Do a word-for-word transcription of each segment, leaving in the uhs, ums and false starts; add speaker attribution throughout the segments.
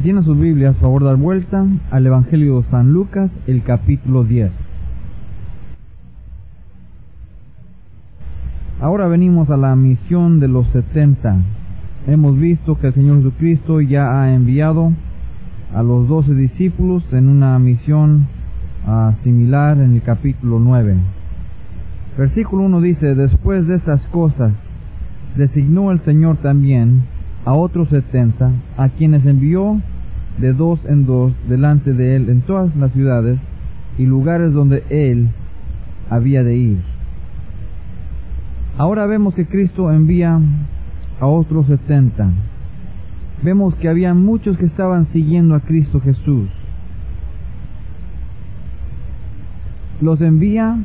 Speaker 1: tiene su Biblia, a favor dar vuelta al Evangelio de San Lucas, el capítulo diez. Ahora venimos a la misión de los setenta. Hemos visto que el Señor Jesucristo ya ha enviado a los doce discípulos en una misión uh, similar en el capítulo nueve. Versículo uno dice: después de estas cosas, designó el Señor también a otros setenta, a quienes envió de dos en dos delante de él en todas las ciudades y lugares donde él había de ir. Ahora vemos que Cristo envía a otros setenta. Vemos que había muchos que estaban siguiendo a Cristo Jesús. Los envía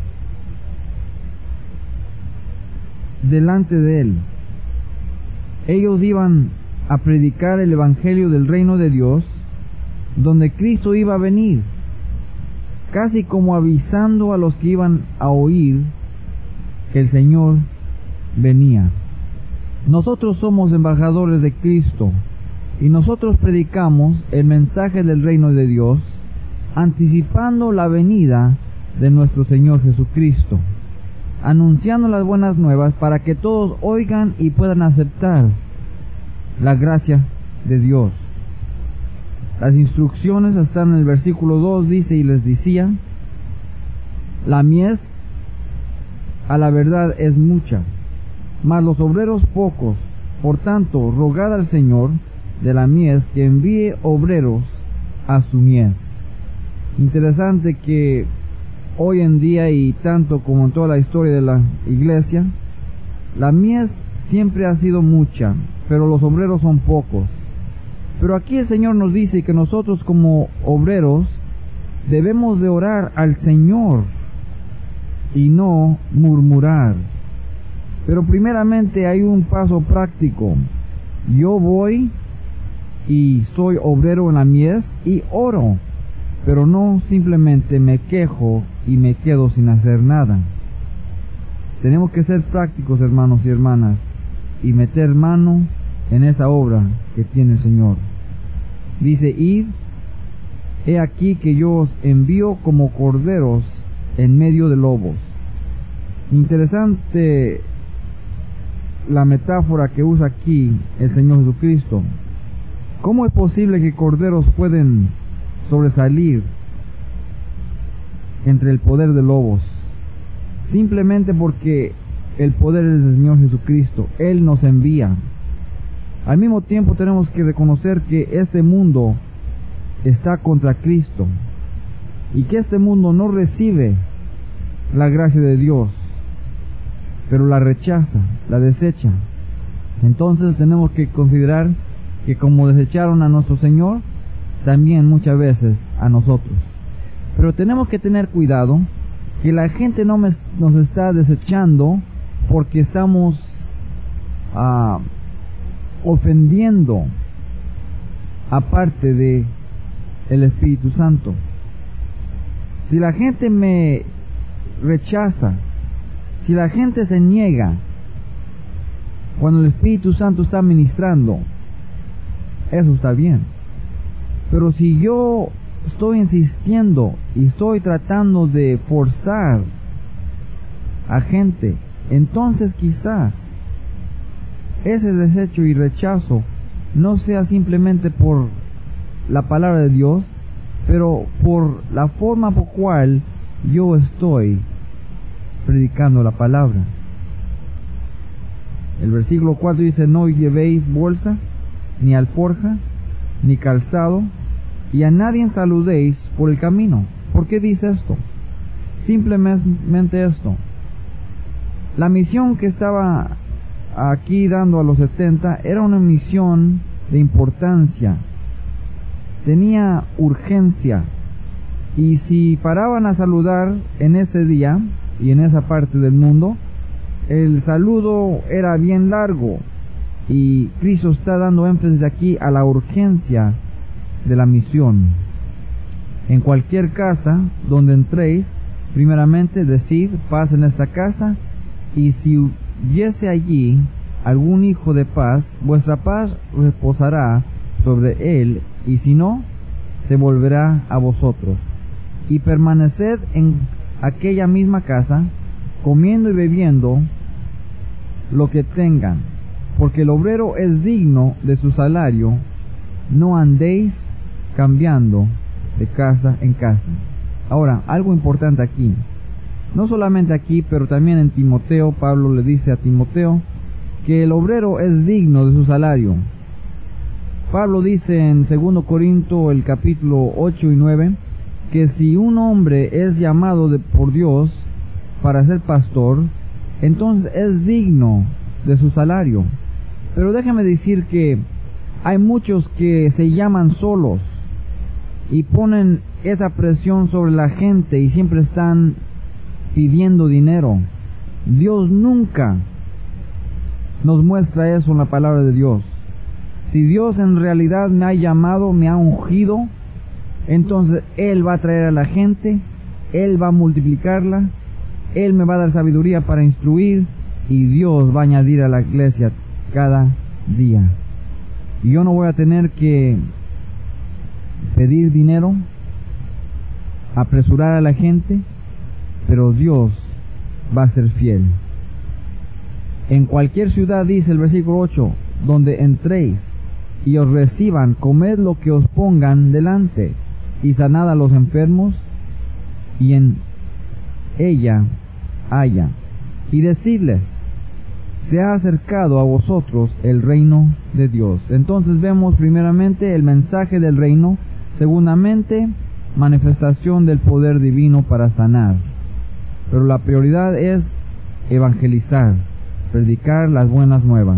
Speaker 1: delante de él. Ellos iban a predicar el evangelio del reino de Dios, donde Cristo iba a venir, casi como avisando a los que iban a oír que el Señor venía. Nosotros somos embajadores de Cristo y nosotros predicamos el mensaje del reino de Dios, anticipando la venida de nuestro Señor Jesucristo, anunciando las buenas nuevas para que todos oigan y puedan aceptar la gracia de Dios. Las instrucciones están en el versículo dos, dice: y les decía, la mies a la verdad es mucha, mas los obreros pocos. Por tanto, rogad al Señor de la mies que envíe obreros a su mies. Interesante que hoy en día, y tanto como en toda la historia de la iglesia, la mies siempre ha sido mucha, pero los obreros son pocos. Pero aquí el Señor nos dice que nosotros como obreros debemos de orar al Señor y no murmurar. Pero primeramente hay un paso práctico. Yo voy y soy obrero en la mies y oro, pero no simplemente me quejo y me quedo sin hacer nada. Tenemos que ser prácticos, hermanos y hermanas, y meter mano en esa obra que tiene el Señor. Dice: id, he aquí que yo os envío como corderos en medio de lobos. Interesante la metáfora que usa aquí el Señor Jesucristo. ¿Cómo es posible que corderos pueden sobresalir entre el poder de lobos? Simplemente porque el poder es del Señor Jesucristo. Él nos envía. Al mismo tiempo tenemos que reconocer que este mundo está contra Cristo y que este mundo no recibe la gracia de Dios, pero la rechaza, la desecha. Entonces tenemos que considerar que como desecharon a nuestro Señor, también muchas veces a nosotros. Pero tenemos que tener cuidado que la gente no me, nos está desechando porque estamos uh, ofendiendo aparte de el Espíritu Santo. Si la gente me rechaza, si la gente se niega cuando el Espíritu Santo está ministrando, eso está bien. Pero si yo estoy insistiendo y estoy tratando de forzar a gente, entonces quizás ese desecho y rechazo no sea simplemente por la palabra de Dios, pero por la forma por cual yo estoy predicando la palabra. El versículo cuatro dice: no llevéis bolsa, ni alforja, ni calzado, y a nadie saludéis por el camino. ¿Por qué dice esto? Simplemente esto. La misión que estaba aquí dando a los setenta era una misión de importancia, tenía urgencia, y si paraban a saludar en ese día y en esa parte del mundo, el saludo era bien largo, y Cristo está dando énfasis aquí a la urgencia de la misión. En cualquier casa donde entréis, primeramente decid: paz en esta casa, y si hubiese allí algún hijo de paz, vuestra paz reposará sobre él, y si no, se volverá a vosotros. Y permaneced en aquella misma casa, comiendo y bebiendo lo que tengan, porque el obrero es digno de su salario. No andéis cambiando de casa en casa. Ahora, algo importante aquí. No solamente aquí, pero también en Timoteo, Pablo le dice a Timoteo que el obrero es digno de su salario. Pablo dice en segundo Corintios el capítulo ocho y nueve que si un hombre es llamado de, por Dios para ser pastor, entonces es digno de su salario. Pero déjame decir que hay muchos que se llaman solos y ponen esa presión sobre la gente y siempre están pidiendo dinero. Dios nunca nos muestra eso en la palabra de Dios. Si Dios en realidad me ha llamado, me ha ungido, entonces Él va a traer a la gente, Él va a multiplicarla, Él me va a dar sabiduría para instruir, y Dios va a añadir a la iglesia cada día. Y yo no voy a tener que pedir dinero, apresurar a la gente, pero Dios va a ser fiel. En cualquier ciudad, dice el versículo ocho, donde entréis y os reciban, comed lo que os pongan delante, y sanad a los enfermos, y en ella haya, y decidles, se ha acercado a vosotros el reino de Dios. Entonces vemos primeramente el mensaje del reino, segundamente manifestación del poder divino para sanar. Pero la prioridad es evangelizar, predicar las buenas nuevas.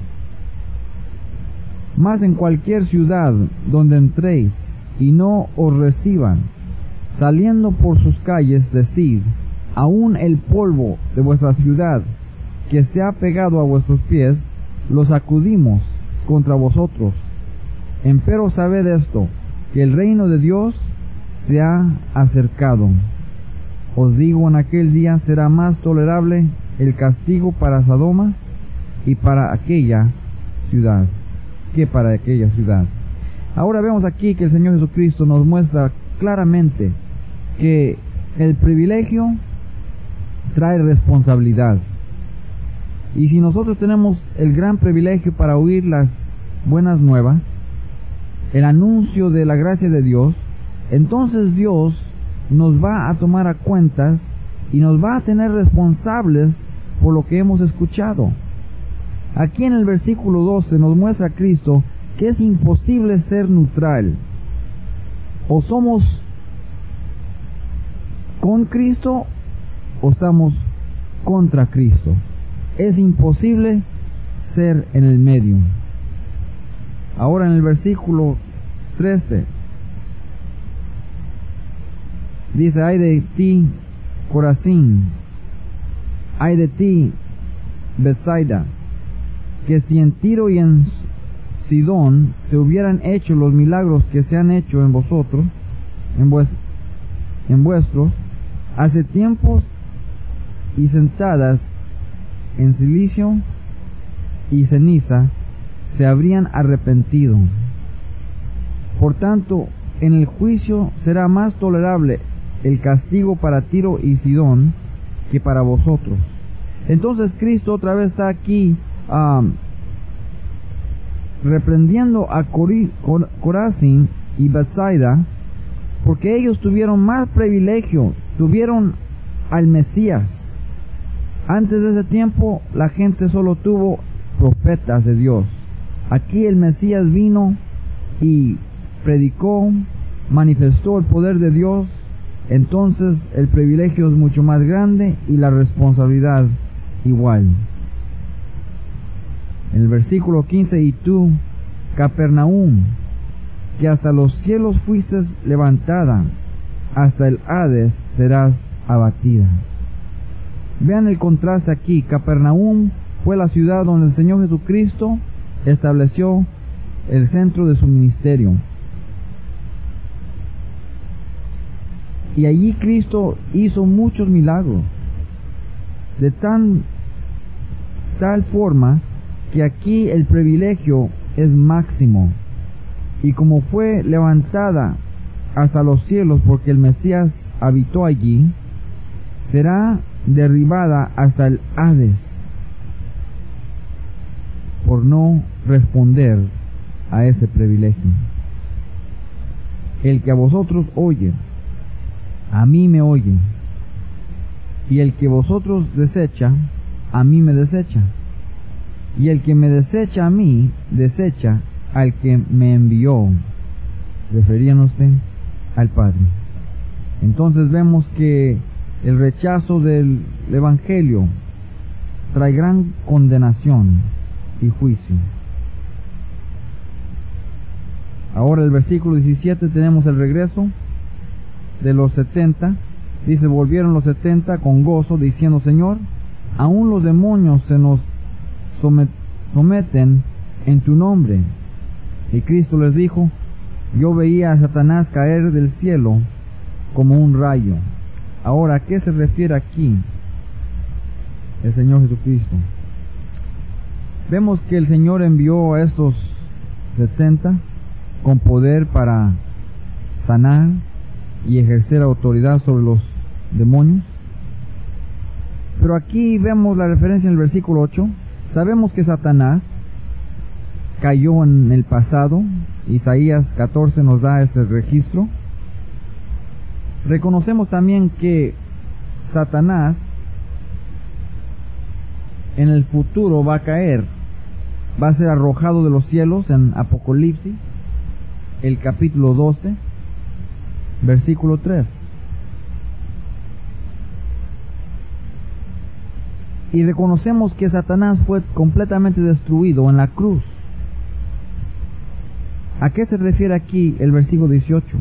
Speaker 1: Mas en cualquier ciudad donde entréis y no os reciban, saliendo por sus calles, decid, aún el polvo de vuestra ciudad que se ha pegado a vuestros pies, lo sacudimos contra vosotros. Empero sabed esto, que el reino de Dios se ha acercado. Os digo, en aquel día será más tolerable el castigo para Sodoma y para aquella ciudad, que para aquella ciudad. Ahora vemos aquí que el Señor Jesucristo nos muestra claramente que el privilegio trae responsabilidad. Y si nosotros tenemos el gran privilegio para oír las buenas nuevas, el anuncio de la gracia de Dios, entonces Dios nos va a tomar a cuentas y nos va a tener responsables por lo que hemos escuchado. Aquí en el versículo doce nos muestra a Cristo que es imposible ser neutral. O somos con Cristo o estamos contra Cristo. Es imposible ser en el medio. Ahora en el versículo trece dice, ay de ti, Corazín, ay de ti, Betsaida, que si en Tiro y en Sidón se hubieran hecho los milagros que se han hecho en vosotros, en, vues, en vuestros, hace tiempos y sentadas en silicio y ceniza, se habrían arrepentido. Por tanto, en el juicio será más tolerable el castigo para Tiro y Sidón que para vosotros. Entonces Cristo otra vez está aquí um, reprendiendo a Cori, Cor, Corazín y Betsaida, porque ellos tuvieron más privilegio, tuvieron al Mesías. Antes de ese tiempo la gente solo tuvo profetas de Dios. Aquí el Mesías vino y predicó, manifestó el poder de Dios. Entonces el privilegio es mucho más grande y la responsabilidad igual. En el versículo quince, y tú, Capernaum, que hasta los cielos fuiste levantada, hasta el Hades serás abatida. Vean el contraste aquí. Capernaum fue la ciudad donde el Señor Jesucristo estableció el centro de su ministerio. Y allí Cristo hizo muchos milagros, de tan tal forma que aquí el privilegio es máximo. y como fue levantada hasta los cielos porque el Mesías habitó allí, será derribada hasta el Hades por no responder a ese privilegio. El que a vosotros oye, a mí me oye, y el que vosotros desecha, a mí me desecha, y el que me desecha a mí, desecha al que me envió, refiriéndose al Padre. Entonces vemos que el rechazo del Evangelio trae gran condenación y juicio. Ahora el versículo diecisiete tenemos el regreso de los setenta. Dice: volvieron los setenta con gozo, diciendo: Señor, aún los demonios se nos someten en tu nombre. Y Cristo les dijo: yo veía a Satanás caer del cielo como un rayo. Ahora, ¿a qué se refiere aquí el Señor Jesucristo? Vemos que el Señor envió a estos setenta con poder para sanar y ejercer autoridad sobre los demonios. Pero aquí vemos la referencia en el versículo ocho. Sabemos que Satanás cayó en el pasado. Isaías catorce nos da ese registro. Reconocemos también que Satanás en el futuro va a caer, va a ser arrojado de los cielos en Apocalipsis, el capítulo doce, versículo tres. Y reconocemos que Satanás fue completamente destruido en la cruz. ¿A qué se refiere aquí el versículo dieciocho?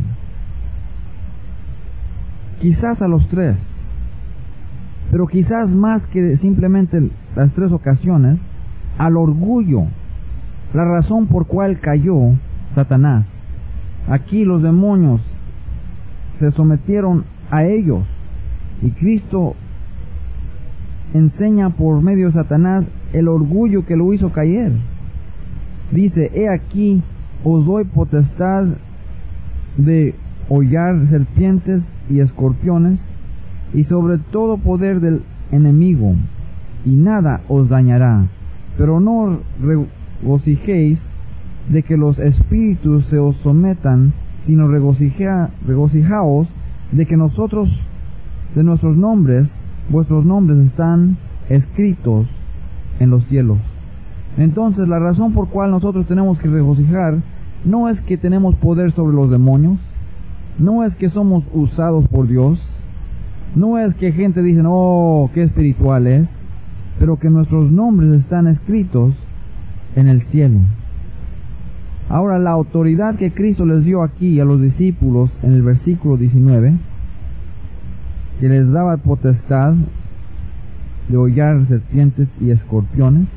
Speaker 1: Quizás a los tres, pero quizás más que simplemente las tres ocasiones, al orgullo, la razón por cual cayó Satanás. Aquí los demonios se sometieron a ellos, y Cristo enseña por medio de Satanás el orgullo que lo hizo caer. Dice: he aquí os doy potestad de hollar serpientes y escorpiones, y sobre todo poder del enemigo, y nada os dañará. Pero no regocijéis de que los espíritus se os sometan, sino regocija, regocijaos de que nosotros, de nuestros nombres, vuestros nombres están escritos en los cielos. Entonces, la razón por cual nosotros tenemos que regocijar no es que tenemos poder sobre los demonios, no es que somos usados por Dios, no es que gente dice: oh, qué espiritual es, pero que nuestros nombres están escritos en el cielo. Ahora, la autoridad que Cristo les dio aquí a los discípulos en el versículo diecinueve, que les daba potestad de hollar serpientes y escorpiones,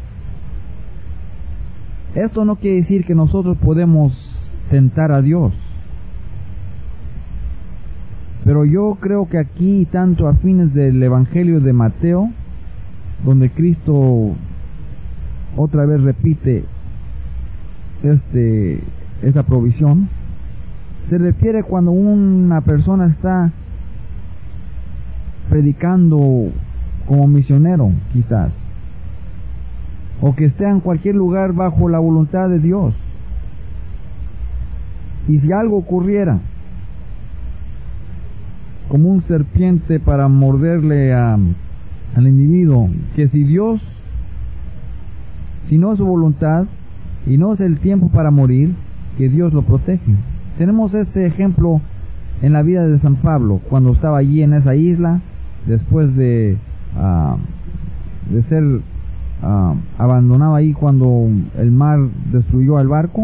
Speaker 1: esto no quiere decir que nosotros podemos tentar a Dios. Pero yo creo que aquí, tanto a fines del Evangelio de Mateo, donde Cristo otra vez repite este, esta provisión, se refiere cuando una persona está predicando como misionero, quizás, o que esté en cualquier lugar bajo la voluntad de Dios. Y si algo ocurriera, como un serpiente para morderle a, al individuo, que si Dios, si no es su voluntad y no es el tiempo para morir, que Dios lo protege. Tenemos este ejemplo en la vida de San Pablo, cuando estaba allí en esa isla, después de, uh, de ser uh, abandonado ahí cuando el mar destruyó al barco,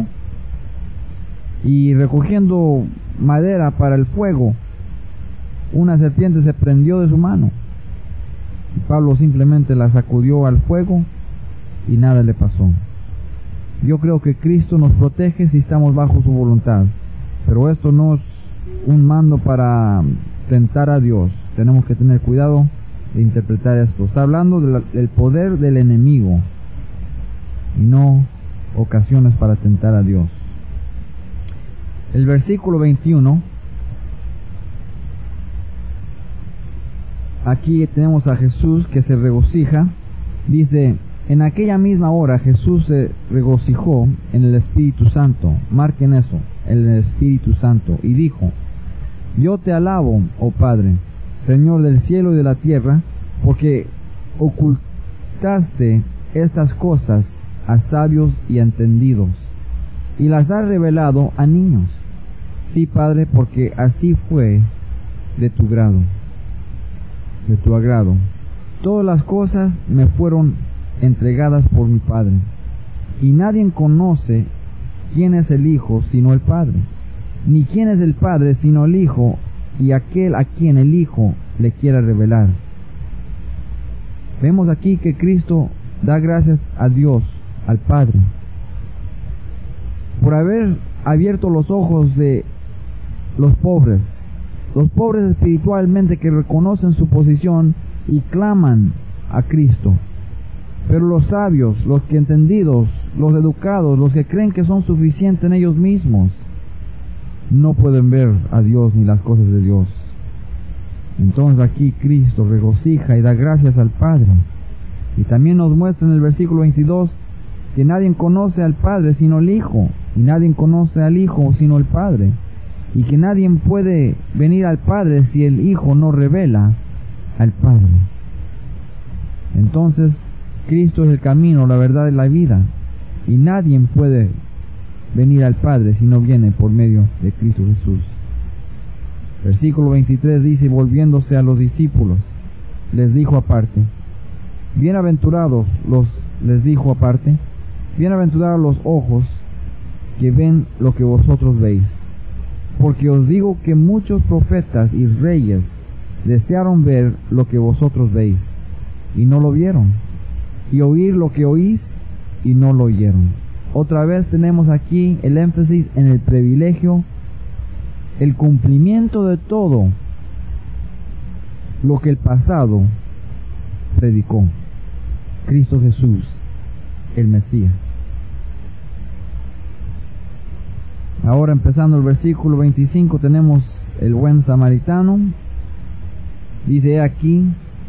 Speaker 1: y recogiendo madera para el fuego, una serpiente se prendió de su mano, y Pablo simplemente la sacudió al fuego y nada le pasó. Yo creo que Cristo nos protege si estamos bajo su voluntad, pero esto no es un mando para tentar a Dios. Tenemos que tener cuidado de interpretar esto. Está hablando de la, del poder del enemigo y no ocasiones para tentar a Dios. El versículo veintiuno, aquí tenemos a Jesús que se regocija. Dice, en aquella misma hora Jesús se regocijó en el Espíritu Santo. Marquen eso, en el Espíritu Santo. Y dijo, yo te alabo, oh Padre, Señor del cielo y de la tierra, porque ocultaste estas cosas a sabios y entendidos, y las has revelado a niños. Sí, Padre, porque así fue de tu grado, de tu agrado. Todas las cosas me fueron entregadas por mi Padre, y nadie conoce quién es el Hijo sino el Padre, ni quién es el Padre sino el Hijo, y aquel a quien el Hijo le quiera revelar. Vemos aquí que Cristo da gracias a Dios, al Padre, por haber abierto los ojos de los pobres, los pobres espiritualmente, que reconocen su posición y claman a Cristo. Pero los sabios, los que entendidos, los educados, los que creen que son suficientes en ellos mismos, no pueden ver a Dios ni las cosas de Dios. Entonces aquí Cristo regocija y da gracias al Padre. Y también nos muestra en el versículo veintidós que nadie conoce al Padre sino el Hijo, y nadie conoce al Hijo sino el Padre, y que nadie puede venir al Padre si el Hijo no revela al Padre. Entonces Cristo es el camino, la verdad y la vida, y nadie puede venir al Padre si no viene por medio de Cristo Jesús. Versículo veintitrés dice, volviéndose a los discípulos, les dijo aparte, bienaventurados los, les dijo aparte, bienaventurados los ojos que ven lo que vosotros veis, porque os digo que muchos profetas y reyes desearon ver lo que vosotros veis, y no lo vieron, y oír lo que oís, y no lo oyeron. Otra vez tenemos aquí el énfasis en el privilegio, el cumplimiento de todo lo que el pasado predicó. Cristo Jesús, el Mesías. Ahora, empezando el versículo veinticinco, tenemos el buen samaritano. Dice aquí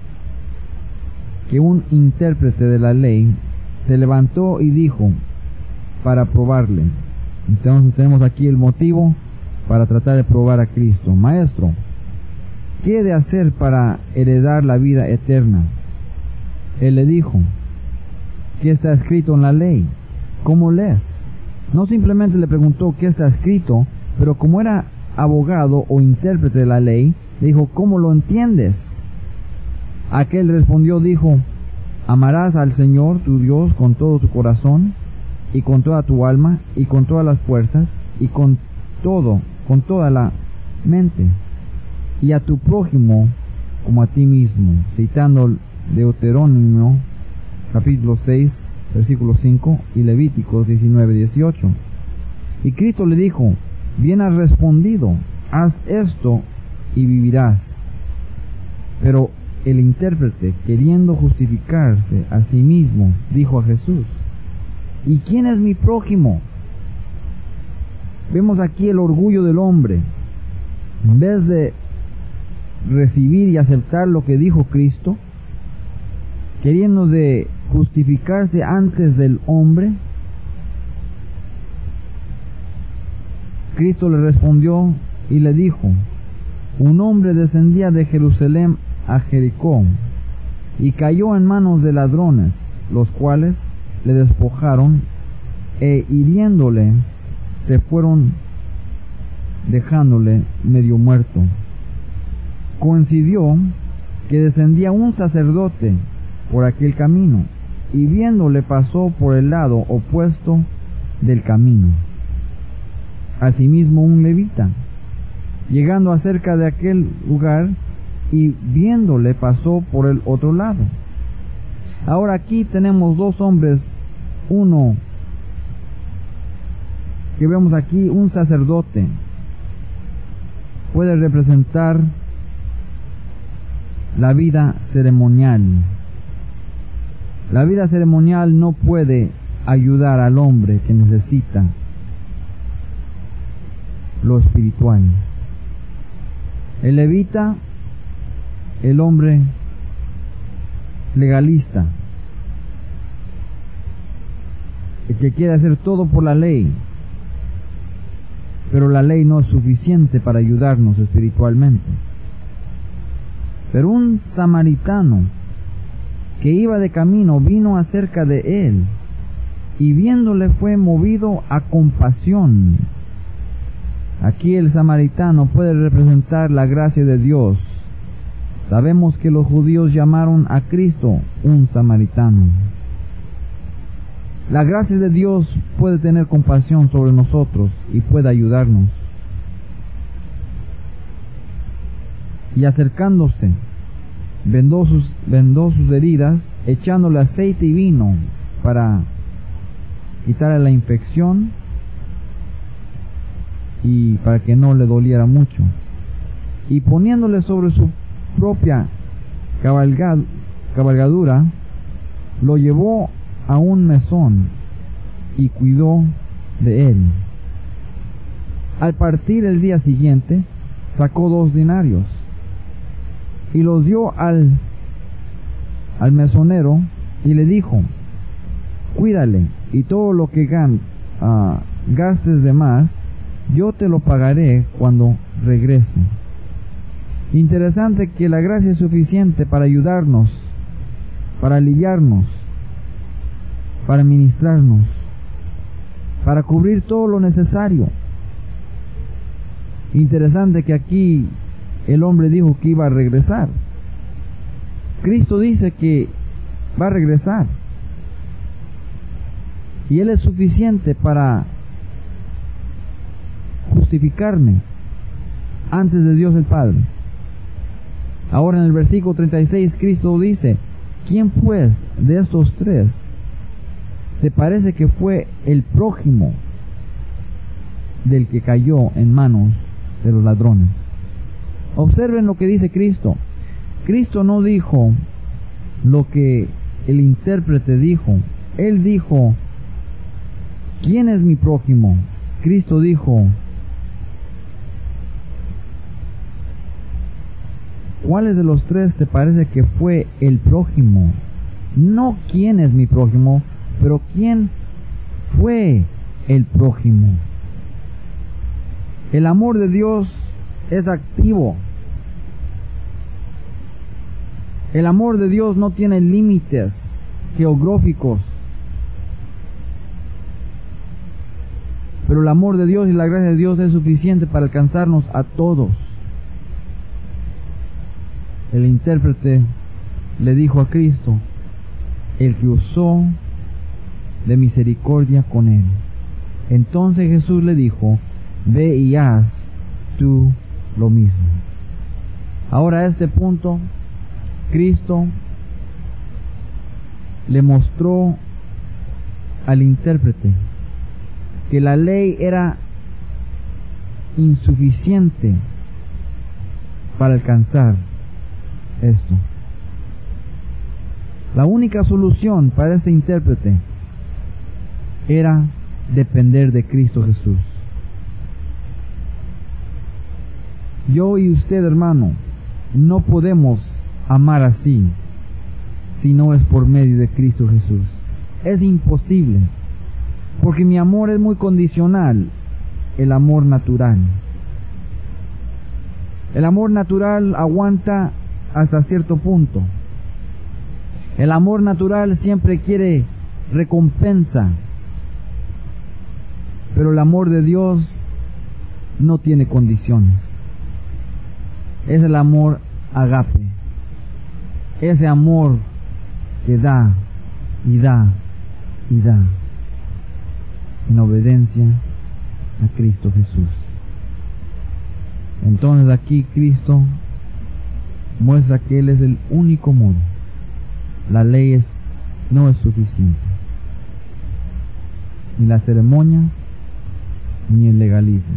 Speaker 1: que un intérprete de la ley se levantó y dijo para probarle. Entonces tenemos aquí el motivo para tratar de probar a Cristo. Maestro, ¿qué he de hacer para heredar la vida eterna? Él le dijo, ¿qué está escrito en la ley? ¿Cómo lees? No simplemente le preguntó qué está escrito, pero como era abogado o intérprete de la ley, le dijo, ¿cómo lo entiendes? Aquel respondió, dijo, amarás al Señor tu Dios con todo tu corazón, y con toda tu alma, y con todas las fuerzas, y con todo, con toda la mente, y a tu prójimo como a ti mismo. Citando Deuteronomio capítulo seis, versículo cinco, y Levíticos diecinueve, dieciocho. Y Cristo le dijo, bien has respondido, haz esto y vivirás. Pero el intérprete, queriendo justificarse a sí mismo, dijo a Jesús, ¿y quién es mi prójimo? Vemos aquí el orgullo del hombre. En vez de recibir y aceptar lo que dijo Cristo, queriendo de justificarse antes del hombre, Cristo le respondió y le dijo, un hombre descendía de Jerusalén a Jericó y cayó en manos de ladrones, los cuales le despojaron e hiriéndole se fueron dejándole medio muerto. Coincidió que descendía un sacerdote por aquel camino y viéndole pasó por el lado opuesto del camino. Asimismo un levita, llegando acerca de aquel lugar y viéndole pasó por el otro lado. Ahora aquí tenemos dos hombres, uno que vemos aquí, un sacerdote, puede representar la vida ceremonial. La vida ceremonial no puede ayudar al hombre que necesita lo espiritual. El levita, el hombre legalista, el que quiere hacer todo por la ley, pero la ley no es suficiente para ayudarnos espiritualmente. Pero un samaritano que iba de camino vino acerca de él, y viéndole fue movido a compasión. Aquí el samaritano puede representar la gracia de Dios. Sabemos que los judíos llamaron a Cristo un samaritano. La gracia de Dios puede tener compasión sobre nosotros y puede ayudarnos. Y acercándose, vendó sus, vendó sus heridas, echándole aceite y vino para quitarle la infección y para que no le doliera mucho. Y poniéndole sobre su propia cabalgad, cabalgadura, lo llevó a un mesón y cuidó de él. Al partir el día siguiente, sacó dos denarios y los dio al, al mesonero y le dijo: cuídale, y todo lo que gan, uh, gastes de más, yo te lo pagaré cuando regrese. Interesante que la gracia es suficiente para ayudarnos, para aliviarnos, para ministrarnos, para cubrir todo lo necesario. Interesante que aquí el hombre dijo que iba a regresar. Cristo dice que va a regresar. Y Él es suficiente para justificarme antes de Dios el Padre. Ahora en el versículo treinta y seis Cristo dice: ¿quién pues de estos tres te parece que fue el prójimo del que cayó en manos de los ladrones? Observen lo que dice Cristo. Cristo no dijo lo que el intérprete dijo. Él dijo: ¿quién es mi prójimo? Cristo dijo: ¿cuáles de los tres te parece que fue el prójimo? No quién es mi prójimo, pero quién fue el prójimo. El amor de Dios es activo. El amor de Dios no tiene límites geográficos. Pero el amor de Dios y la gracia de Dios es suficiente para alcanzarnos a todos. El intérprete le dijo a Cristo: el que usó de misericordia con él. Entonces Jesús le dijo: ve y haz tú lo mismo. Ahora a este punto, Cristo le mostró al intérprete que la ley era insuficiente para alcanzar esto. La única solución para este intérprete era depender de Cristo Jesús. Yo y usted, hermano, no podemos amar así si no es por medio de Cristo Jesús. Es imposible, porque mi amor es muy condicional, el amor natural. El amor natural aguanta hasta cierto punto. El amor natural siempre quiere recompensa, pero el amor de Dios no tiene condiciones. Es el amor agape, ese amor que da y da y da en obediencia a Cristo Jesús. Entonces aquí Cristo muestra que Él es el único modo. La ley es, no es suficiente, ni la ceremonia ni el legalismo.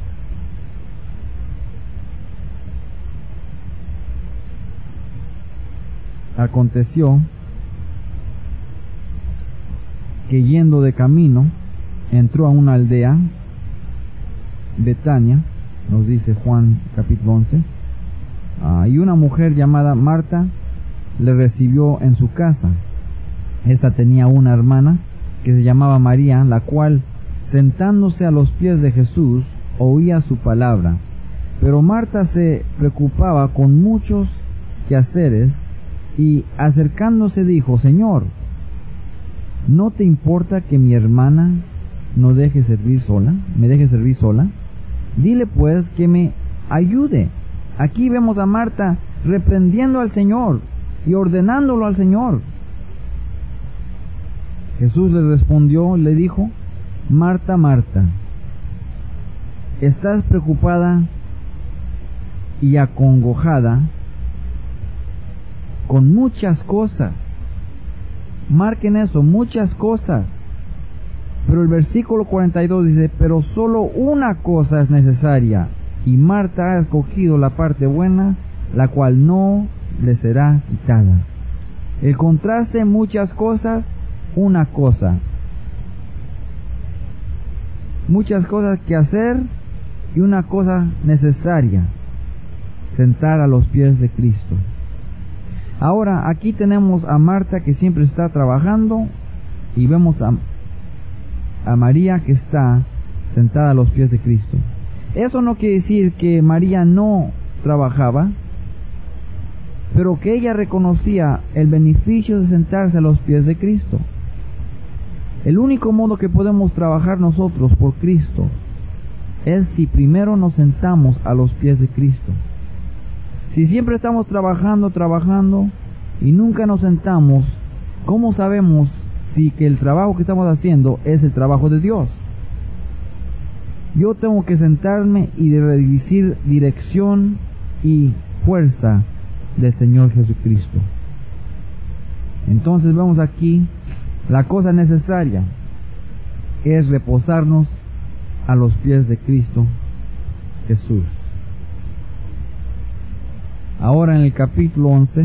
Speaker 1: Aconteció que yendo de camino entró a una aldea Betania, nos dice Juan capítulo once, uh, y una mujer llamada Marta le recibió en su casa. Esta tenía una hermana que se llamaba María, la cual, sentándose a los pies de Jesús, oía su palabra. Pero Marta se preocupaba con muchos quehaceres y acercándose dijo: Señor, ¿no te importa que mi hermana no deje servir sola? ¿Me deje servir sola? Dile pues que me ayude. Aquí vemos a Marta reprendiendo al Señor y ordenándolo al Señor. Jesús le respondió, le dijo: Marta, Marta, estás preocupada y acongojada con muchas cosas. Marquen eso, muchas cosas. Pero el versículo cuarenta y dos dice: pero solo una cosa es necesaria, y Marta ha escogido la parte buena, la cual no le será quitada. El contraste: muchas cosas, una cosa. Muchas cosas que hacer y una cosa necesaria: sentar a los pies de Cristo. Ahora, aquí tenemos a Marta, que siempre está trabajando, y vemos a, a María, que está sentada a los pies de Cristo. Eso no quiere decir que María no trabajaba, pero que ella reconocía el beneficio de sentarse a los pies de Cristo. El único modo que podemos trabajar nosotros por Cristo es si primero nos sentamos a los pies de Cristo. Si siempre estamos trabajando, trabajando y nunca nos sentamos, ¿cómo sabemos si que el trabajo que estamos haciendo es el trabajo de Dios? Yo tengo que sentarme y recibir dirección y fuerza del Señor Jesucristo. Entonces vemos aquí, la cosa necesaria es reposarnos a los pies de Cristo Jesús. Ahora en el capítulo once,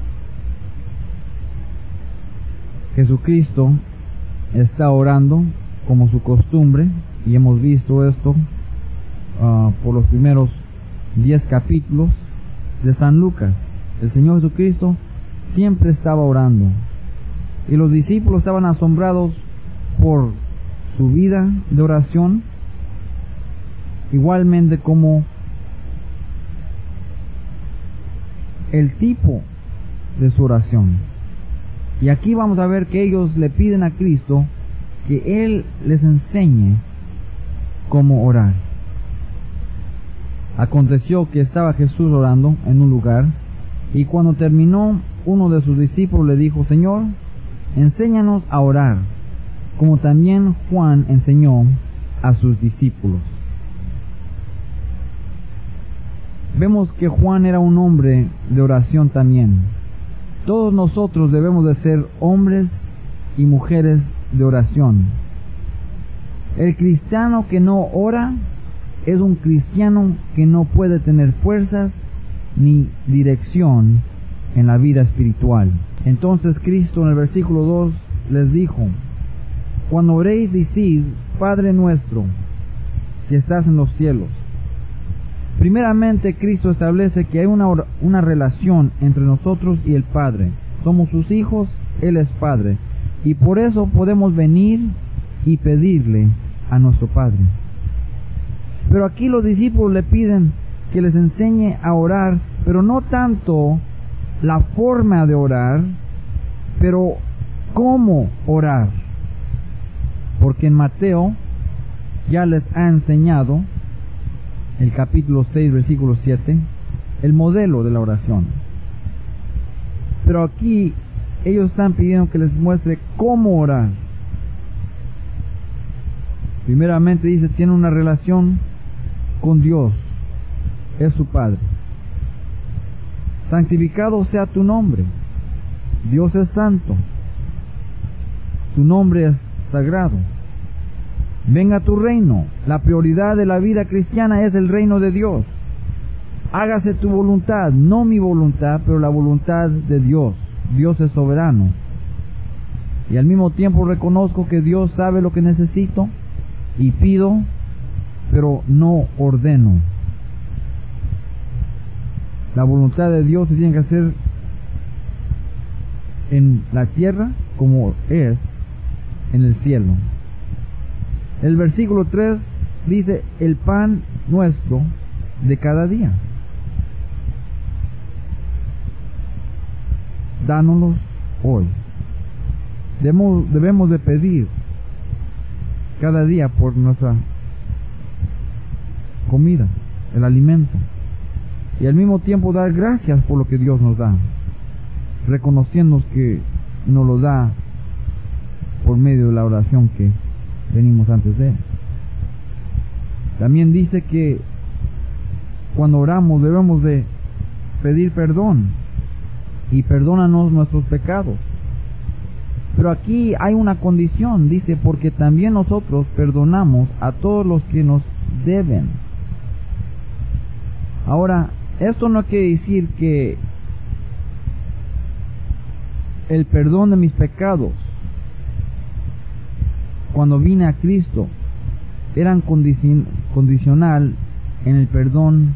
Speaker 1: Jesucristo está orando como su costumbre, y hemos visto esto uh, por los primeros diez capítulos de San Lucas. El Señor Jesucristo siempre estaba orando, y los discípulos estaban asombrados por su vida de oración, igualmente como el tipo de su oración. Y aquí vamos a ver que ellos le piden a Cristo que Él les enseñe cómo orar. Aconteció que estaba Jesús orando en un lugar, y cuando terminó, uno de sus discípulos le dijo: Señor, enséñanos a orar, como también Juan enseñó a sus discípulos. Vemos que Juan era un hombre de oración también. Todos nosotros debemos de ser hombres y mujeres de oración. El cristiano que no ora es un cristiano que no puede tener fuerzas ni dirección en la vida espiritual. Entonces Cristo en el versículo dos les dijo: cuando oréis, decid: Padre nuestro que estás en los cielos. Primeramente, Cristo establece que hay una, una relación entre nosotros y el Padre. Somos sus hijos, Él es Padre, y por eso podemos venir y pedirle a nuestro Padre. Pero aquí los discípulos le piden que les enseñe a orar, pero no tanto la forma de orar, pero cómo orar. Porque en Mateo ya les ha enseñado, el capítulo seis, versículo siete, el modelo de la oración. Pero aquí ellos están pidiendo que les muestre cómo orar. Primeramente dice, tiene una relación con Dios, es su Padre. Santificado sea tu nombre. Dios es santo, tu nombre es sagrado. Venga tu reino. La prioridad de la vida cristiana es el reino de Dios. Hágase tu voluntad, no mi voluntad, pero la voluntad de Dios. Dios es soberano. Y al mismo tiempo reconozco que Dios sabe lo que necesito y pido pero no ordeno. La voluntad de Dios se tiene que hacer en la tierra como es en el cielo. El versículo tres dice, el pan nuestro de cada día, dánoslos hoy. Debemos, debemos de pedir cada día por nuestra comida, el alimento, y al mismo tiempo dar gracias por lo que Dios nos da, reconociendo que nos lo da por medio de la oración que venimos antes de él. También dice que cuando oramos debemos de pedir perdón y perdónanos nuestros pecados. Pero aquí hay una condición, dice, porque también nosotros perdonamos a todos los que nos deben. Ahora, esto no quiere decir que el perdón de mis pecados, cuando vine a Cristo, eran condicion, condicional en el perdón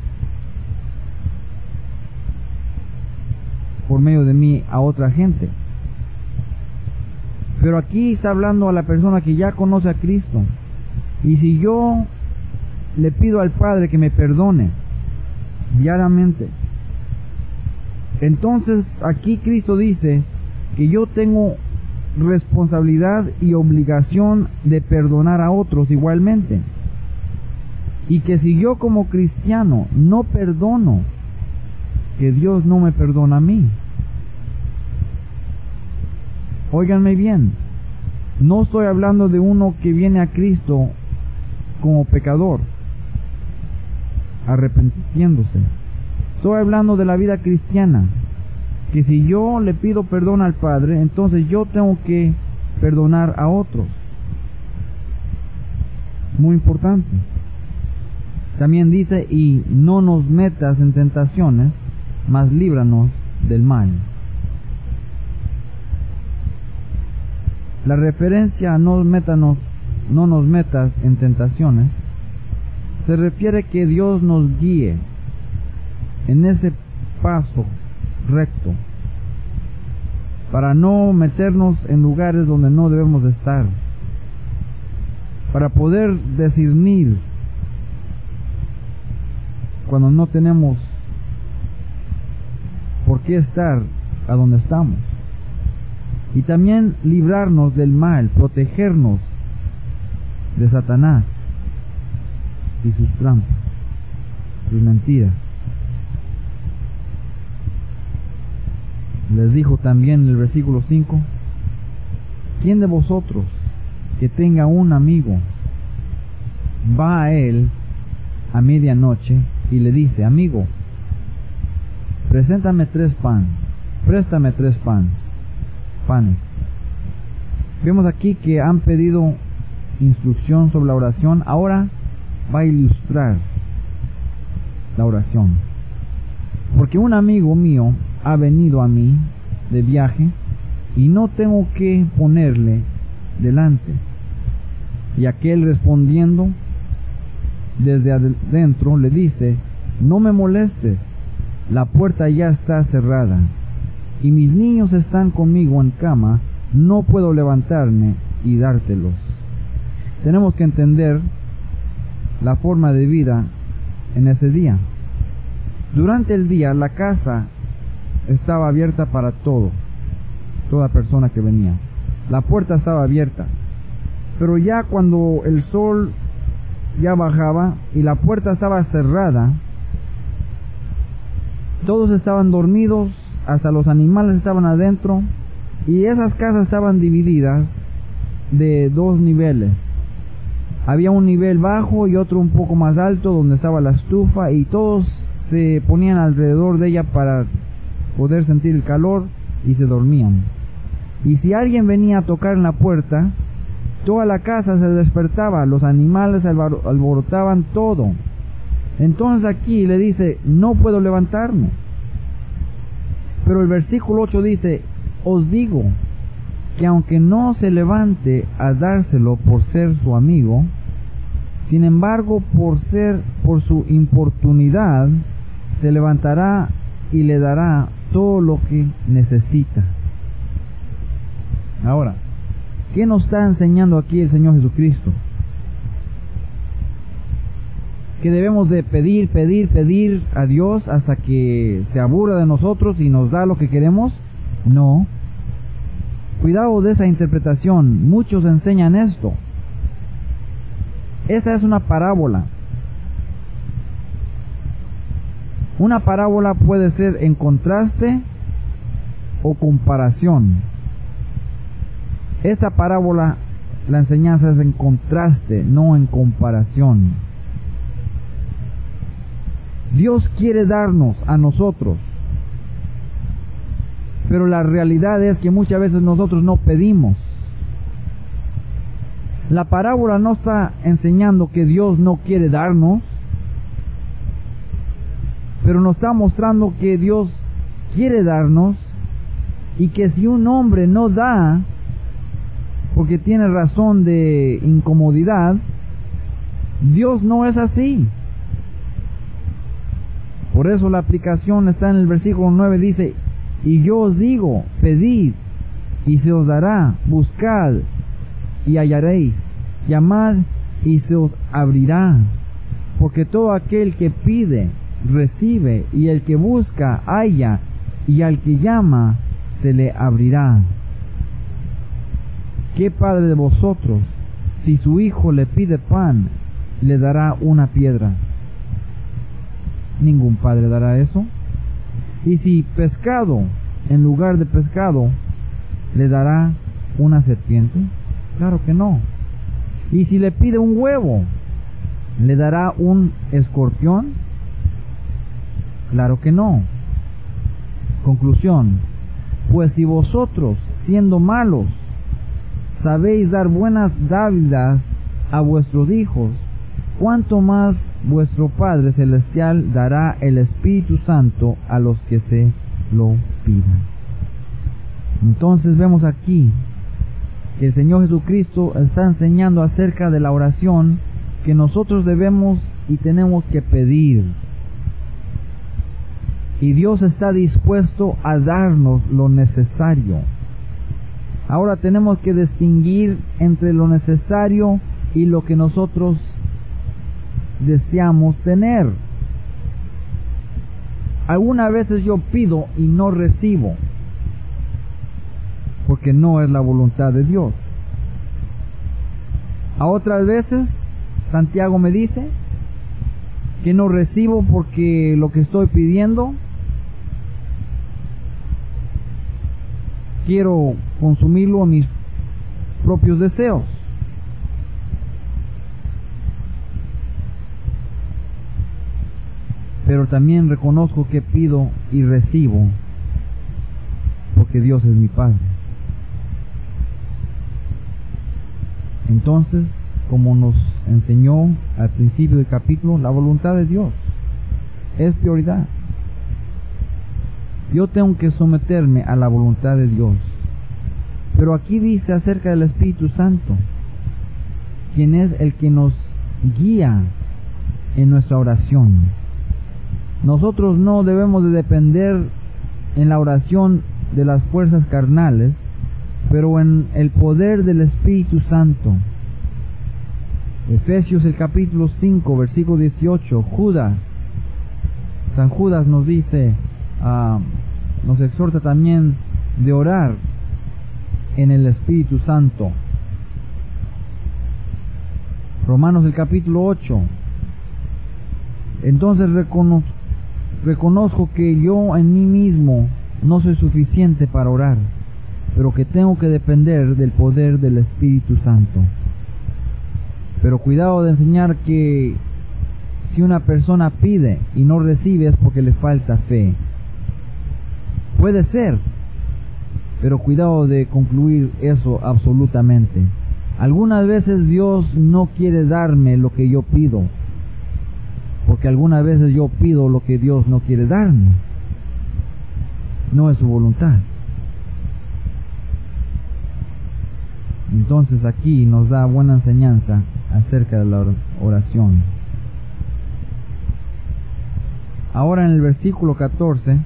Speaker 1: por medio de mí a otra gente. Pero aquí está hablando a la persona que ya conoce a Cristo. Y si yo le pido al Padre que me perdone diariamente, entonces aquí Cristo dice que yo tengo responsabilidad y obligación de perdonar a otros igualmente. Y que si yo como cristiano no perdono, que Dios no me perdona a mí. Óiganme bien, no estoy hablando de uno que viene a Cristo como pecador, arrepintiéndose. Estoy hablando de la vida cristiana, que si yo le pido perdón al Padre, entonces yo tengo que perdonar a otros. Muy importante. También dice, y no nos metas en tentaciones, mas líbranos del mal. La referencia a no, métanos, no nos metas en tentaciones se refiere que Dios nos guíe en ese paso recto para no meternos en lugares donde no debemos de estar, para poder discernir cuando no tenemos por qué estar a donde estamos. Y también librarnos del mal, protegernos de Satanás y sus trampas, sus mentiras. Les dijo también en el versículo cinco, ¿quién de vosotros que tenga un amigo va a él a medianoche y le dice, amigo, preséntame tres pan, préstame tres panes? panes. Vemos aquí que han pedido instrucción sobre la oración. Ahora va a ilustrar la oración. Porque un amigo mío ha venido a mí de viaje y no tengo que ponerle delante. Y aquel respondiendo desde adentro le dice, no me molestes, la puerta ya está cerrada y mis niños están conmigo en cama, no puedo levantarme y dártelos. Tenemos que entender la forma de vida en ese día. Durante el día la casa estaba abierta para todo, toda persona que venía. La puerta estaba abierta, pero ya cuando el sol ya bajaba y la puerta estaba cerrada, todos estaban dormidos, hasta los animales estaban adentro, y esas casas estaban divididas de dos niveles. Había un nivel bajo y otro un poco más alto donde estaba la estufa, y todos se ponían alrededor de ella para poder sentir el calor y se dormían. Y si alguien venía a tocar en la puerta, toda la casa se despertaba, los animales alborotaban todo. Entonces aquí le dice, no puedo levantarme. Pero el versículo ocho dice, os digo que aunque no se levante a dárselo por ser su amigo, Sin embargo, por ser, por su importunidad, se levantará y le dará todo lo que necesita. Ahora, ¿qué nos está enseñando aquí el Señor Jesucristo? Que debemos de pedir, pedir, pedir a Dios hasta que se aburra de nosotros y nos da lo que queremos. No. Cuidado de esa interpretación. Muchos enseñan esto. Esta es una parábola. Una parábola puede ser en contraste o comparación. Esta parábola, la enseñanza es en contraste, no en comparación. Dios quiere darnos a nosotros, pero la realidad es que muchas veces nosotros no pedimos. La parábola no está enseñando que Dios no quiere darnos, pero nos está mostrando que Dios quiere darnos y que si un hombre no da porque tiene razón de incomodidad, Dios no es así. Por eso la aplicación está en el versículo nueve, dice: y yo os digo, pedid y se os dará, buscad y hallaréis, llamad y se os abrirá, porque todo aquel que pide recibe, y el que busca halla, y al que llama se le abrirá. ¿Qué padre de vosotros, si su hijo le pide pan, le dará una piedra? Ningún padre dará eso. Y si pescado, en lugar de pescado, le dará una serpiente? Claro que no. Y si le pide un huevo, ¿le dará un escorpión? Claro que no. Conclusión: pues si vosotros, siendo malos, sabéis dar buenas dádivas a vuestros hijos, ¿cuánto más vuestro Padre Celestial dará el Espíritu Santo a los que se lo pidan? Entonces vemos aquí que el Señor Jesucristo está enseñando acerca de la oración que nosotros debemos y tenemos que pedir. Y Dios está dispuesto a darnos lo necesario. Ahora tenemos que distinguir entre lo necesario y lo que nosotros deseamos tener. Algunas veces yo pido y no recibo, porque no es la voluntad de Dios. A otras veces, Santiago me dice que no recibo porque lo que estoy pidiendo quiero consumirlo a mis propios deseos. Pero también reconozco que pido y recibo porque Dios es mi Padre. Entonces, como nos enseñó al principio del capítulo, la voluntad de Dios es prioridad. Yo tengo que someterme a la voluntad de Dios. Pero aquí dice acerca del Espíritu Santo, quien es el que nos guía en nuestra oración. Nosotros no debemos de depender en la oración de las fuerzas carnales, pero en el poder del Espíritu Santo. Efesios el capítulo cinco, versículo dieciocho, Judas, San Judas nos dice, uh, nos exhorta también de orar en el Espíritu Santo. Romanos el capítulo ocho. Entonces recono reconozco que yo en mí mismo no soy suficiente para orar, pero que tengo que depender del poder del Espíritu Santo. Pero cuidado de enseñar que si una persona pide y no recibe es porque le falta fe. Puede ser, pero cuidado de concluir eso absolutamente. Algunas veces Dios no quiere darme lo que yo pido, porque algunas veces yo pido lo que Dios no quiere darme. No es su voluntad. Entonces aquí nos da buena enseñanza acerca de la oración. Ahora en el versículo catorce,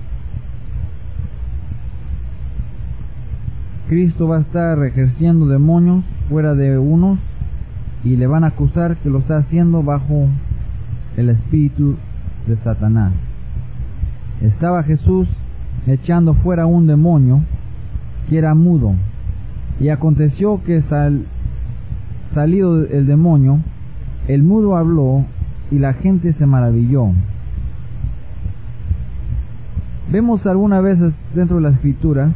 Speaker 1: Cristo va a estar ejerciendo demonios fuera de unos y le van a acusar que lo está haciendo bajo el espíritu de Satanás. Estaba Jesús echando fuera un demonio que era mudo, y aconteció que sal, salido el demonio, el mudo habló y la gente se maravilló. Vemos algunas veces dentro de las Escrituras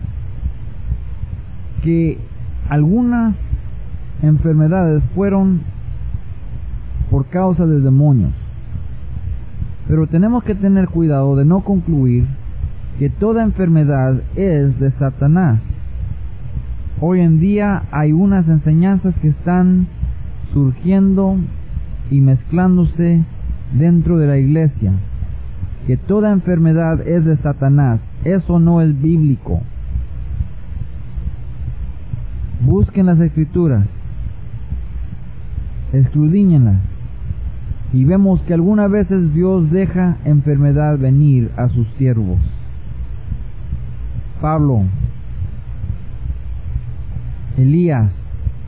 Speaker 1: que algunas enfermedades fueron por causa de demonios, pero tenemos que tener cuidado de no concluir que toda enfermedad es de Satanás. Hoy en día hay unas enseñanzas que están surgiendo y mezclándose dentro de la iglesia, que toda enfermedad es de Satanás. Eso no es bíblico. Busquen las Escrituras, escudriñenlas, y vemos que algunas veces Dios deja enfermedad venir a sus siervos. Pablo, Elías,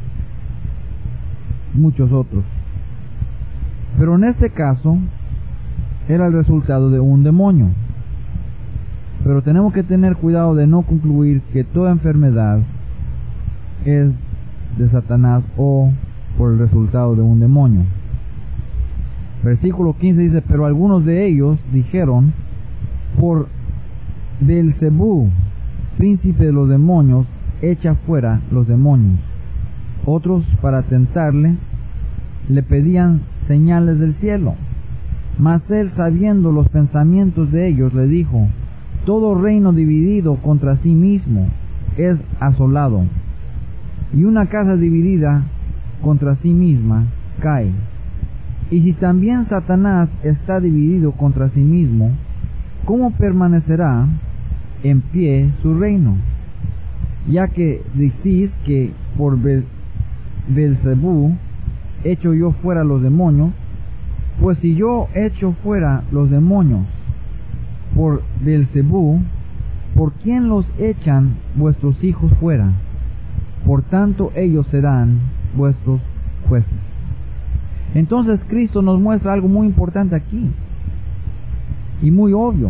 Speaker 1: muchos otros. Pero en este caso era el resultado de un demonio. Pero tenemos que tener cuidado de no concluir que toda enfermedad es de Satanás o por el resultado de un demonio. Versículo quince dice: pero algunos de ellos dijeron: por Beelzebú, príncipe de los demonios, echa fuera los demonios. Otros, para tentarle, le pedían señales del cielo. Mas él, sabiendo los pensamientos de ellos, le dijo: todo reino dividido contra sí mismo es asolado, y una casa dividida contra sí misma cae. Y si también Satanás está dividido contra sí mismo, ¿cómo permanecerá en pie su reino? Ya que decís que por Beelzebú echo yo fuera los demonios, pues si yo echo fuera los demonios por Beelzebú, ¿por quién los echan vuestros hijos fuera? Por tanto ellos serán vuestros jueces. Entonces Cristo nos muestra algo muy importante aquí, y muy obvio.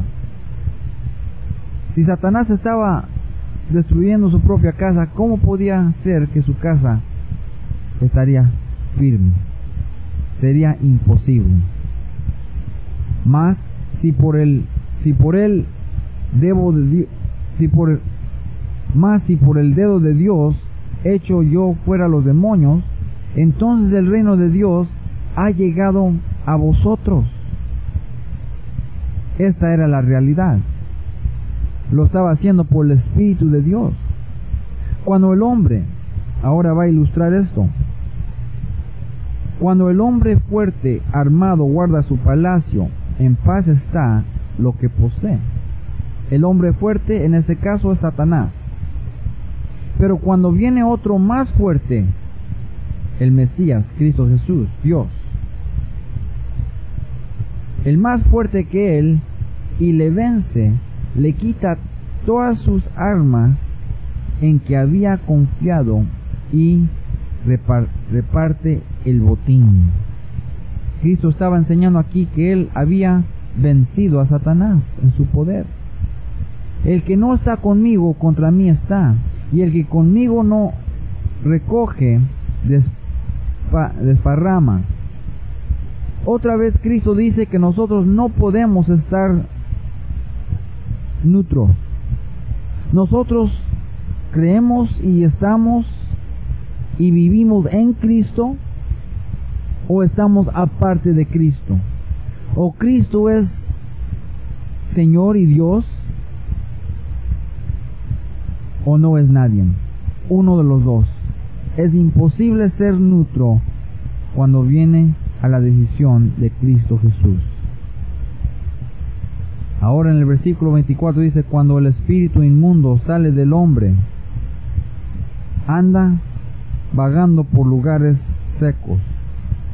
Speaker 1: Si Satanás estaba destruyendo su propia casa, ¿cómo podía ser que su casa estaría firme? Sería imposible. Mas si por el si por él debo de si por más si por el dedo de Dios echo yo fuera los demonios, entonces el reino de Dios ha llegado a vosotros. Esta era la realidad. Lo estaba haciendo por el Espíritu de Dios. Cuando el hombre, ahora va a ilustrar esto, cuando el hombre fuerte, armado, guarda su palacio, en paz está lo que posee. El hombre fuerte en este caso es Satanás. Pero cuando viene otro más fuerte, el Mesías, Cristo Jesús, Dios, el más fuerte que él, y le vence, le quita todas sus armas en que había confiado y repar- reparte el botín. Cristo estaba enseñando aquí que él había vencido a Satanás en su poder. El que no está conmigo, contra mí está, y el que conmigo no recoge, despa- desparrama. Otra vez Cristo dice que nosotros no podemos estar neutros. Nosotros creemos y estamos y vivimos en Cristo, o estamos aparte de Cristo. O Cristo es Señor y Dios, o no es nadie. Uno de los dos. Es imposible ser neutro cuando viene a la decisión de Cristo Jesús. Ahora en el versículo veinticuatro dice: cuando el espíritu inmundo sale del hombre, anda vagando por lugares secos,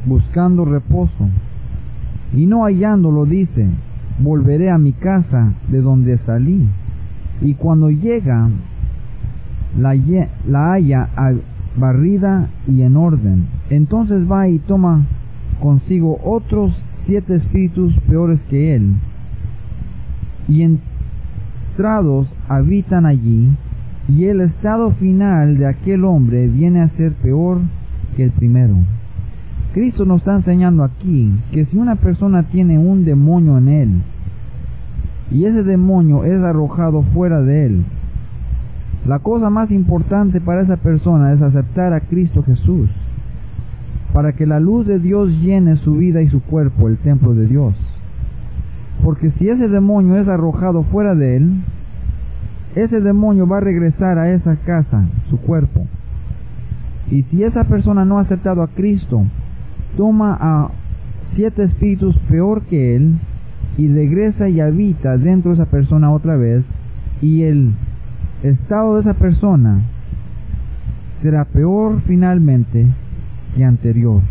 Speaker 1: buscando reposo, y no hallándolo dice, volveré a mi casa de donde salí. Y cuando llega, la, la halla barrida y en orden. Entonces va y toma consigo otros siete espíritus peores que él, y entrados habitan allí, y el estado final de aquel hombre viene a ser peor que el primero. Cristo nos está enseñando aquí que si una persona tiene un demonio en él, y ese demonio es arrojado fuera de él, la cosa más importante para esa persona es aceptar a Cristo Jesús, para que la luz de Dios llene su vida y su cuerpo, el templo de Dios. Porque si ese demonio es arrojado fuera de él, ese demonio va a regresar a esa casa, su cuerpo. Y si esa persona no ha aceptado a Cristo, toma a siete espíritus peor que él y regresa y habita dentro de esa persona otra vez, y el estado de esa persona será peor finalmente que anterior.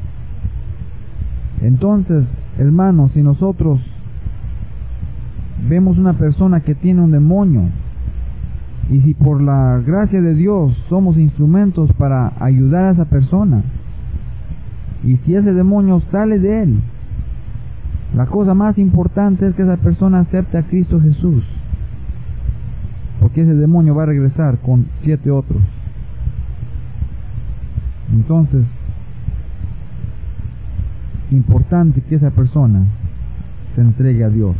Speaker 1: Entonces, hermanos, si nosotros vemos una persona que tiene un demonio, y si por la gracia de Dios somos instrumentos para ayudar a esa persona, y si ese demonio sale de él, la cosa más importante es que esa persona acepte a Cristo Jesús, porque ese demonio va a regresar con siete otros. Entonces, importante que esa persona se entregue a Dios.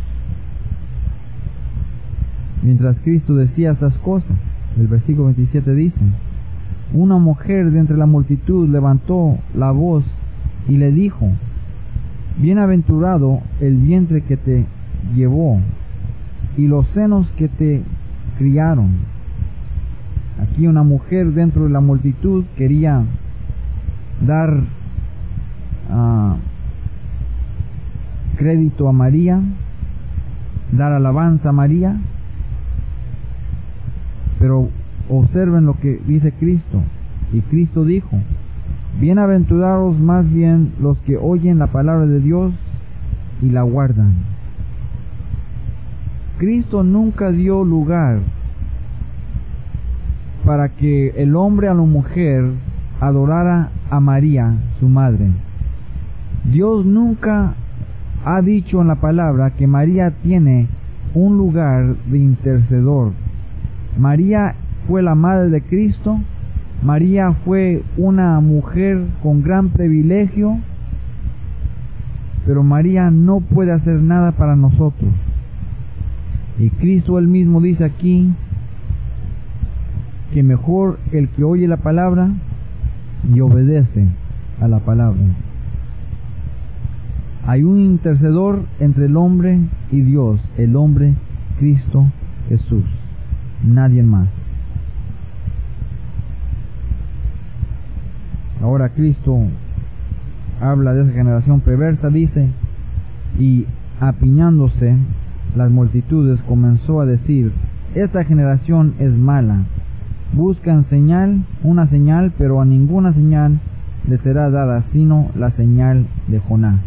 Speaker 1: Mientras Cristo decía estas cosas, el versículo veintisiete dice, una mujer de entre la multitud levantó la voz y le dijo, bienaventurado el vientre que te llevó y los senos que te criaron. Aquí una mujer dentro de la multitud quería dar uh, crédito a María, dar alabanza a María, pero observen lo que dice Cristo. Y Cristo dijo, bienaventurados más bien los que oyen la palabra de Dios y la guardan. Cristo nunca dio lugar para que el hombre a la mujer adorara a María, su madre. Dios nunca ha dicho en la palabra que María tiene un lugar de intercedor. María fue la madre de Cristo. María fue una mujer con gran privilegio, pero María no puede hacer nada para nosotros. Y Cristo él mismo dice aquí que mejor el que oye la palabra y obedece a la palabra. Hay un intercedor entre el hombre y Dios, el hombre Cristo Jesús, nadie más. Ahora Cristo habla de esa generación perversa, dice, y apiñándose las multitudes comenzó a decir, esta generación es mala, buscan señal, una señal, pero a ninguna señal le será dada sino la señal de Jonás.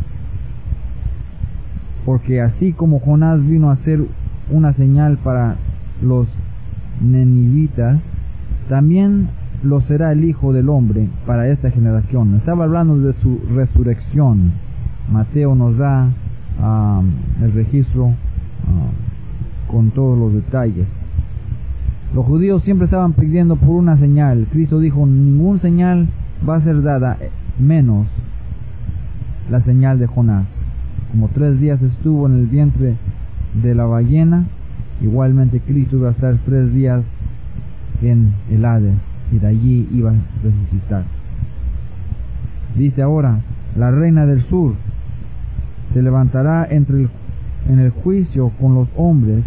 Speaker 1: Porque así como Jonás vino a ser una señal para los nenivitas, también lo será el Hijo del Hombre para esta generación. Estaba hablando de su resurrección. Mateo nos da uh, el registro uh, con todos los detalles. Los judíos siempre estaban pidiendo por una señal. Cristo dijo, ningún señal va a ser dada, menos la señal de Jonás. Como tres días estuvo en el vientre de la ballena, igualmente Cristo iba a estar tres días en el Hades, y de allí iba a resucitar. Dice ahora, la reina del sur se levantará entre el, en el juicio con los hombres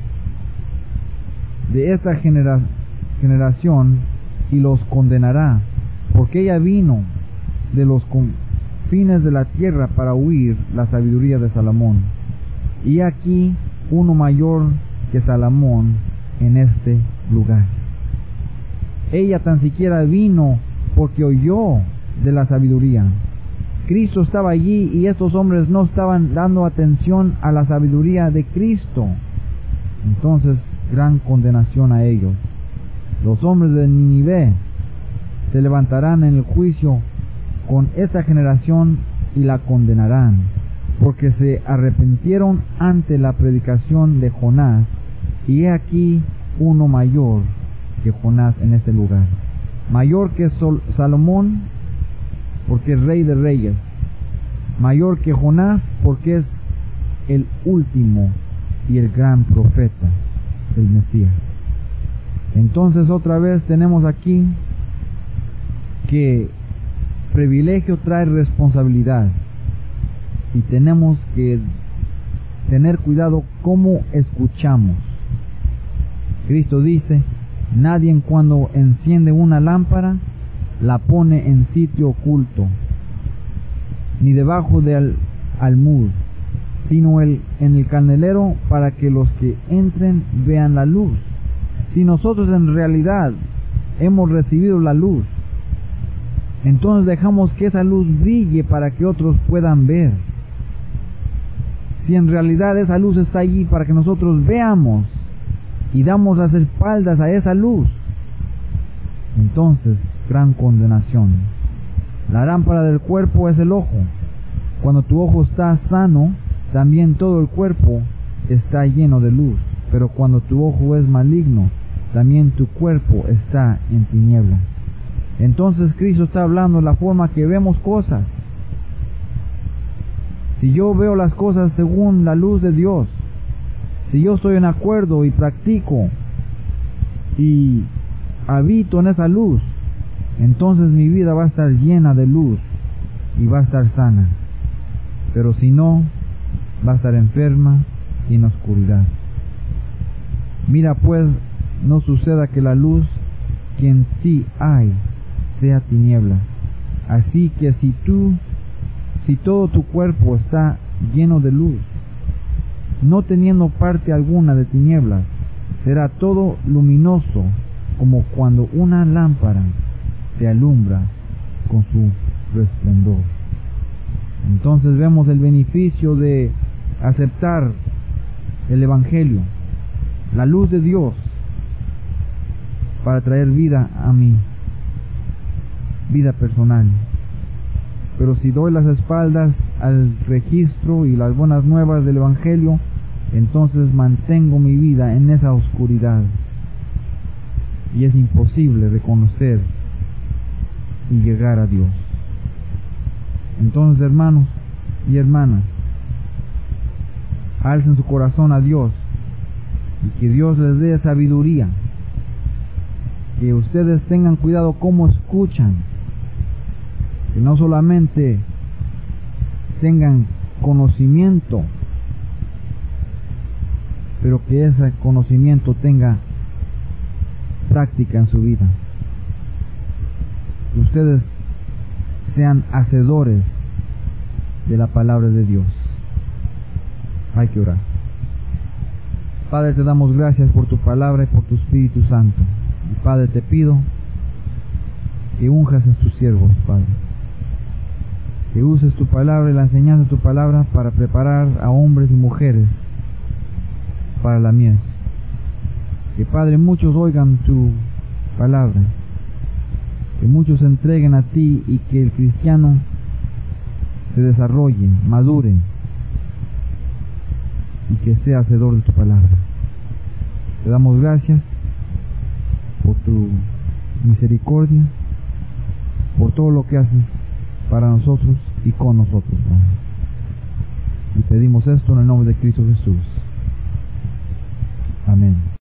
Speaker 1: de esta genera, generación y los condenará, porque ella vino de los confines de la tierra para oír la sabiduría de Salomón. Y aquí uno mayor que Salomón en este lugar. Ella tan siquiera vino porque oyó de la sabiduría, Cristo estaba allí y estos hombres no estaban dando atención a la sabiduría de Cristo. Entonces, gran condenación a ellos. Los hombres de Nínive se levantarán en el juicio con esta generación y la condenarán, porque se arrepintieron ante la predicación de Jonás, y he aquí uno mayor que Jonás en este lugar, mayor que Sol Salomón, porque es rey de reyes, mayor que Jonás, porque es el último y el gran profeta, el Mesías. Entonces otra vez tenemos aquí que privilegio trae responsabilidad, y tenemos que tener cuidado cómo escuchamos. Cristo dice, nadie cuando enciende una lámpara la pone en sitio oculto, ni debajo del almud, sino el, en el candelero, para que los que entren vean la luz. Si nosotros en realidad hemos recibido la luz, entonces dejamos que esa luz brille para que otros puedan ver. Si en realidad esa luz está allí para que nosotros veamos y damos las espaldas a esa luz, entonces gran condenación. La lámpara del cuerpo es el ojo. Cuando tu ojo está sano, también todo el cuerpo está lleno de luz. Pero cuando tu ojo es maligno, también tu cuerpo está en tinieblas. Entonces Cristo está hablando de la forma que vemos cosas. Si yo veo las cosas según la luz de Dios, si yo estoy en acuerdo y practico y habito en esa luz, entonces mi vida va a estar llena de luz y va a estar sana. Pero si no, va a estar enferma y en oscuridad. Mira pues, no suceda que la luz que en ti hay sea tinieblas. Así que si tú, si todo tu cuerpo está lleno de luz, no teniendo parte alguna de tinieblas, será todo luminoso, como cuando una lámpara te alumbra con su resplandor. Entonces vemos el beneficio de aceptar el Evangelio, la luz de Dios, para traer vida a mí, vida personal. Pero si doy las espaldas al registro y las buenas nuevas del Evangelio, entonces mantengo mi vida en esa oscuridad y es imposible reconocer y llegar a Dios. Entonces, hermanos y hermanas, alcen su corazón a Dios y que Dios les dé sabiduría. Que ustedes tengan cuidado cómo escuchan, que no solamente tengan conocimiento, pero que ese conocimiento tenga práctica en su vida. Que ustedes sean hacedores de la palabra de Dios. Hay que orar. Padre, te damos gracias por tu palabra y por tu Espíritu Santo. Y Padre, te pido que unjas a tus siervos, Padre. Que uses tu palabra y la enseñanza de tu palabra para preparar a hombres y mujeres para la mies. Que, Padre, muchos oigan tu palabra, que muchos se entreguen a ti y que el cristiano se desarrolle, madure y que sea hacedor de tu palabra. Te damos gracias por tu misericordia, por todo lo que haces para nosotros y con nosotros, Padre. Y pedimos esto en el nombre de Cristo Jesús. Amén.